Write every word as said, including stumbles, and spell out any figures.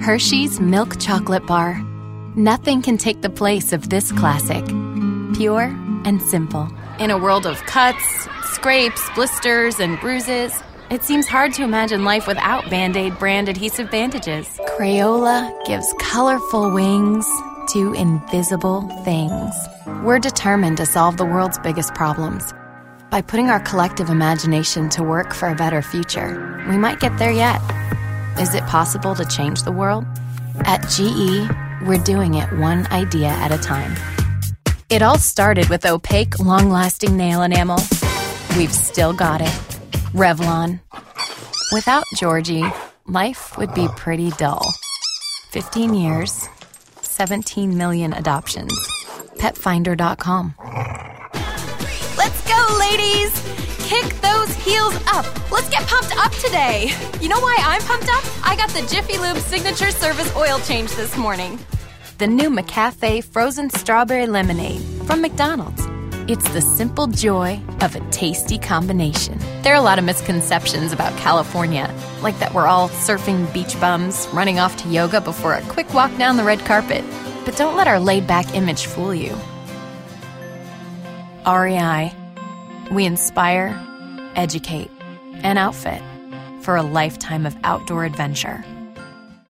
Hershey's Milk Chocolate Bar. Nothing can take the place of this classic. Pure and simple. In a world of cuts, scrapes, blisters, and bruises, it seems hard to imagine life without Band-Aid brand adhesive bandages. Crayola gives colorful wings to invisible things. We're determined to solve the world's biggest problems. By putting our collective imagination to work for a better future, we might get there yet. Is it possible to change the world? At G E, we're doing it one idea at a time. It all started with opaque, long-lasting nail enamel. We've still got it. Revlon. Without Georgie, life would be pretty dull. fifteen years, seventeen million adoptions. pet finder dot com. Let's go, ladies! Kick those heels up. Let's get pumped up today. You know why I'm pumped up? I got the Jiffy Lube Signature Service oil change this morning. The new McCafe Frozen Strawberry Lemonade from McDonald's. It's the simple joy of a tasty combination. There are a lot of misconceptions about California, like that we're all surfing beach bums, running off to yoga before a quick walk down the red carpet. But don't let our laid-back image fool you. R E I. We inspire, educate, and outfit for a lifetime of outdoor adventure.